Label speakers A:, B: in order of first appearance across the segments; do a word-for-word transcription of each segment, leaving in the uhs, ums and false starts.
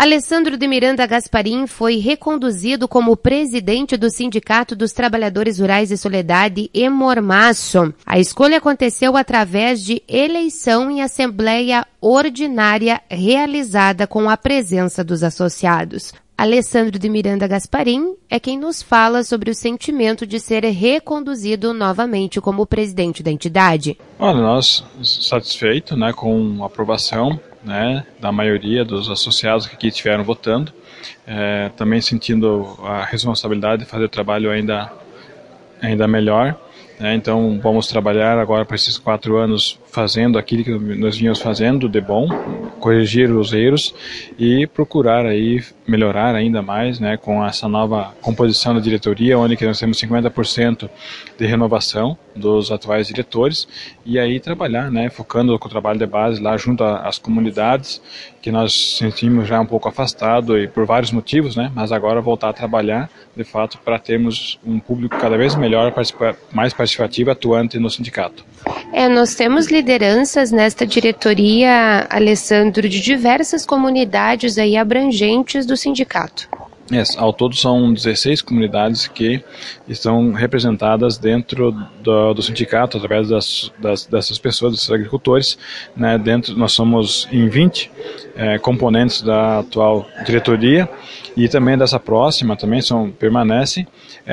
A: Alessandro de Miranda Gasparim foi reconduzido como presidente do Sindicato dos Trabalhadores Rurais de Soledade e Mormaço. A escolha aconteceu através de eleição em assembleia ordinária realizada com a presença dos associados. Alessandro de Miranda Gasparim é quem nos fala sobre o sentimento de ser reconduzido novamente como presidente da entidade.
B: Olha, nós satisfeitos, né, com a aprovação, né, da maioria dos associados que aqui estiveram votando, é, também sentindo a responsabilidade de fazer o trabalho ainda, ainda melhor. É, então vamos trabalhar agora para esses quatro anos fazendo aquilo que nós vínhamos fazendo de bom, corrigir os erros e procurar aí melhorar ainda mais, né, com essa nova composição da diretoria, onde que nós temos cinquenta por cento de renovação dos atuais diretores e aí trabalhar, né, focando com o trabalho de base lá junto às comunidades que nós sentimos já um pouco afastado e por vários motivos, né, mas agora voltar a trabalhar de fato para termos um público cada vez melhor, participa- mais participativo, atuante no sindicato.
A: É, nós temos lideranças nesta diretoria, Alessandro, de diversas comunidades aí abrangentes do sindicato.
B: É, ao todo são dezesseis comunidades que estão representadas dentro do, do sindicato, através das, das, dessas pessoas, desses agricultores, né, dentro, nós somos em vinte é, componentes da atual diretoria e também dessa próxima, também são, permanecem.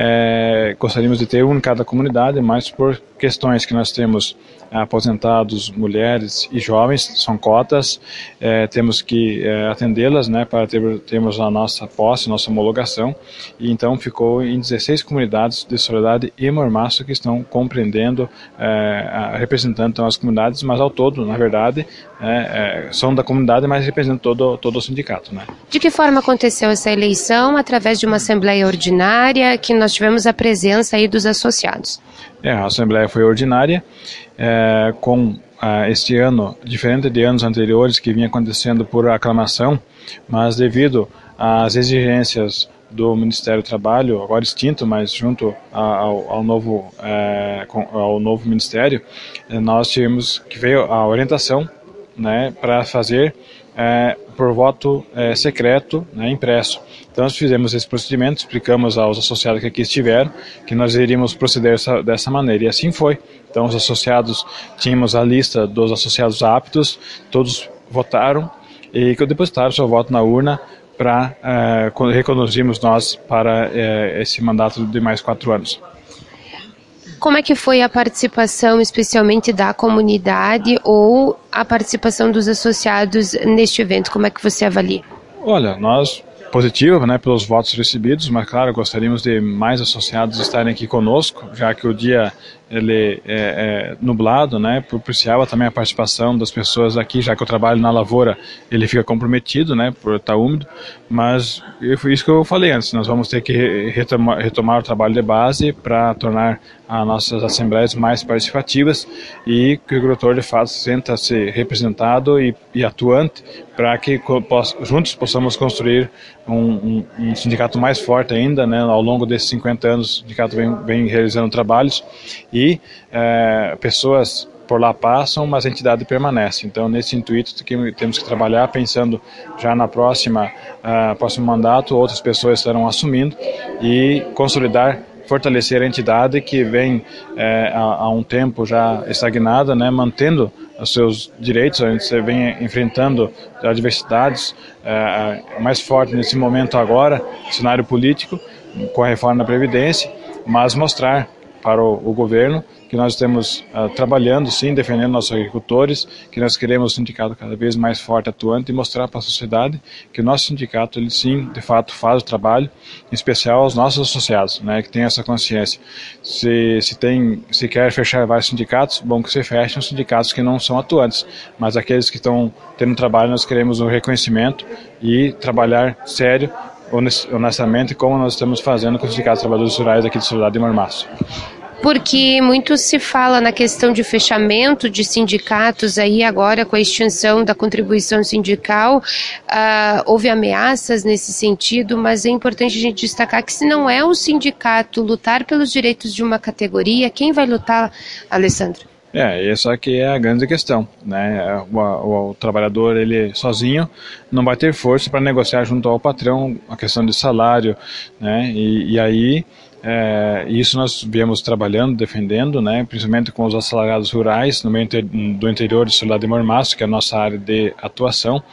B: É, gostaríamos de ter um em cada comunidade, mas por questões que nós temos aposentados, mulheres e jovens, são cotas, é, temos que é, atendê-las, né, para ter, termos a nossa posse, nossa homologação, e então ficou em dezesseis comunidades de Soledade e Mormaço que estão compreendendo, é, representando então, as comunidades, mas ao todo, na verdade, é, é, são da comunidade, mas representam todo, todo o sindicato, né.
A: De que forma aconteceu essa eleição? Através de uma assembleia ordinária, que nós tivemos a presença aí dos associados.
B: É, a assembleia foi ordinária, é, com ah, este ano, diferente de anos anteriores que vinha acontecendo por aclamação, mas devido às exigências do Ministério do Trabalho, agora extinto, mas junto ao, ao, novo, é, ao novo Ministério, nós tivemos que veio a orientação, né, para fazer é, por voto é, secreto, né, impresso. Então nós fizemos esse procedimento, explicamos aos associados que aqui estiveram que nós iríamos proceder essa, dessa maneira, e assim foi. Então os associados, tínhamos a lista dos associados aptos, todos votaram e que depositaram seu voto na urna para é, reconduzirmos nós para é, esse mandato de mais quatro anos.
A: Como é que foi a participação, especialmente da comunidade, ou a participação dos associados neste evento? Como é que você avalia?
B: Olha, nós, positivo, né, pelos votos recebidos, mas claro, gostaríamos de mais associados estarem aqui conosco, já que o dia ele é, é nublado, né, propiciava também a participação das pessoas aqui, já que o trabalho na lavoura ele fica comprometido, né, por estar úmido, mas foi isso que eu falei antes, nós vamos ter que retomar, retomar o trabalho de base para tornar as nossas assembleias mais participativas e que o agricultor de fato sinta-se representado e, e atuante para que poss, juntos possamos construir um, um, um sindicato mais forte ainda, né, ao longo desses cinquenta anos o sindicato vem, vem realizando trabalhos e E é, pessoas por lá passam, mas a entidade permanece. Então, nesse intuito, que temos que trabalhar pensando já na próxima, uh, próximo mandato, outras pessoas estarão assumindo e consolidar, fortalecer a entidade que vem é, há, há um tempo já estagnada, né, mantendo os seus direitos. A gente vem enfrentando adversidades é, mais fortes nesse momento agora, cenário político, com a reforma da Previdência, mas mostrar para o, o governo que nós estamos uh, trabalhando, sim, defendendo nossos agricultores, que nós queremos um sindicato cada vez mais forte, atuante, e mostrar para a sociedade que o nosso sindicato, ele sim, de fato, faz o trabalho, em especial aos nossos associados, né, que tem essa consciência. Se, se, tem, se quer fechar vários sindicatos, bom que se fechem os sindicatos que não são atuantes, mas aqueles que estão tendo trabalho, nós queremos um reconhecimento e trabalhar sério, honestamente, como nós estamos fazendo com os sindicatos de trabalhadores rurais aqui de Soledade e Mormaço.
A: Porque muito se fala na questão de fechamento de sindicatos, aí agora com a extinção da contribuição sindical, uh, houve ameaças nesse sentido, mas é importante a gente destacar que se não é o sindicato lutar pelos direitos de uma categoria, quem vai lutar, Alessandro?
B: É, essa aqui é a grande questão, né? O, o, o trabalhador, ele sozinho não vai ter força para negociar junto ao patrão a questão de salário, né? E, e aí, é, isso nós viemos trabalhando, defendendo, né? Principalmente com os assalariados rurais no meio do interior de Soledade de Mormaço, que é a nossa área de atuação,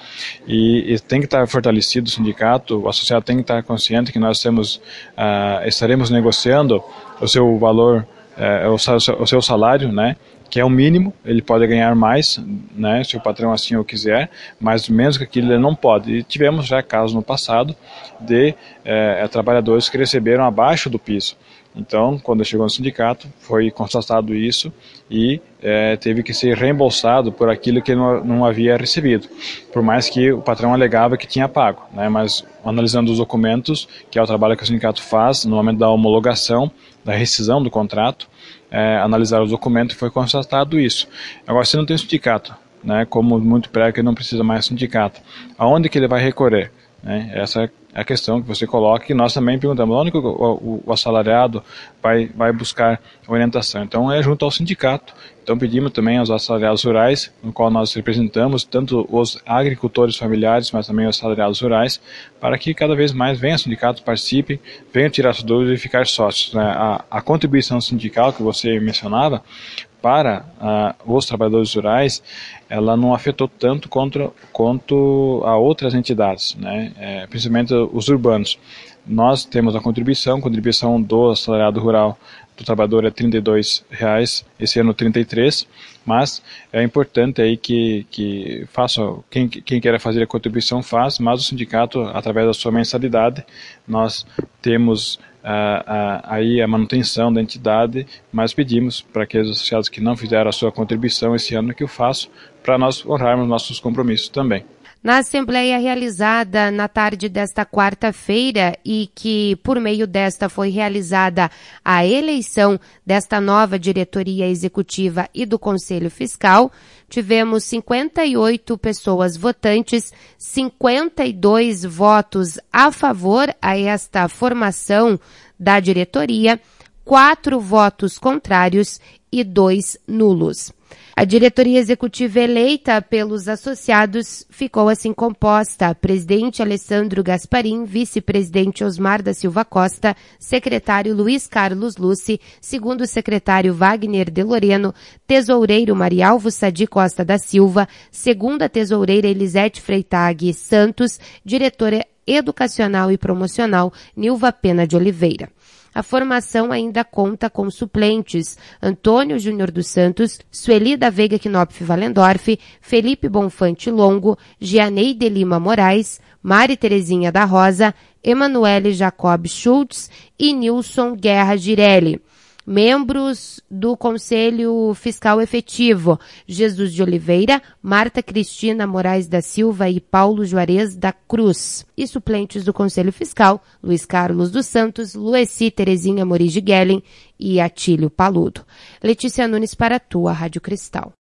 B: e, e tem que estar fortalecido o sindicato, o associado tem que estar consciente que nós temos, ah, estaremos negociando o seu valor, é, o, o seu salário, né? Que é o mínimo, ele pode ganhar mais, né, se o patrão assim o quiser, mas menos que aquilo ele não pode. E tivemos já casos no passado de é, trabalhadores que receberam abaixo do piso. Então, quando chegou no sindicato, foi constatado isso e é, teve que ser reembolsado por aquilo que ele não, não havia recebido, por mais que o patrão alegava que tinha pago, né, mas analisando os documentos, que é o trabalho que o sindicato faz no momento da homologação, da rescisão do contrato, é, analisar os documentos e foi constatado isso. Agora, se não tem sindicato, né, como muito prega que não precisa mais sindicato, aonde que ele vai recorrer? Né? Essa é a questão que você coloca e nós também perguntamos onde que o, o, o assalariado vai, vai buscar orientação. Então é junto ao sindicato. Então pedimos também aos assalariados rurais, no qual nós representamos tanto os agricultores familiares, mas também os assalariados rurais, para que cada vez mais venham sindicatos, participem, venham tirar suas dúvidas e ficar sócios. Né? A, a contribuição sindical que você mencionava para uh, os trabalhadores rurais, ela não afetou tanto contra, quanto a outras entidades, né? É, principalmente os urbanos. Nós temos a contribuição, a contribuição do assalariado rural do trabalhador é trinta e dois reais, esse ano trinta e três, mas é importante aí que, que faça, quem, quem queira fazer a contribuição faz, mas o sindicato, através da sua mensalidade, nós temos Uh, uh, aí a manutenção da entidade, mas pedimos para aqueles associados que não fizeram a sua contribuição esse ano que o façam, para nós honrarmos nossos compromissos também.
A: Na assembleia realizada na tarde desta quarta-feira e que por meio desta foi realizada a eleição desta nova diretoria executiva e do Conselho Fiscal, tivemos cinquenta e oito pessoas votantes, cinquenta e dois votos a favor a esta formação da diretoria, quatro votos contrários e dois nulos. A diretoria executiva eleita pelos associados ficou assim composta: presidente Alessandro Gasparim, vice-presidente Osmar da Silva Costa, secretário Luiz Carlos Lucci, segundo secretário Wagner de Loreno, tesoureiro Marialvo Sadi Costa da Silva, segunda tesoureira Elisete Freitag Santos, diretora educacional e promocional Nilva Pena de Oliveira. A formação ainda conta com suplentes: Antônio Júnior dos Santos, Sueli da Veiga Knopf Valendorf, Felipe Bonfante Longo, Gianeide Lima Moraes, Mari Terezinha da Rosa, Emanuele Jacob Schultz e Nilson Guerra Girelli. Membros do Conselho Fiscal Efetivo: Jesus de Oliveira, Marta Cristina Moraes da Silva e Paulo Juarez da Cruz. E suplentes do Conselho Fiscal: Luiz Carlos dos Santos, Lueci Terezinha Mori de Guellen e Atílio Paludo. Letícia Nunes para a tua Rádio Cristal.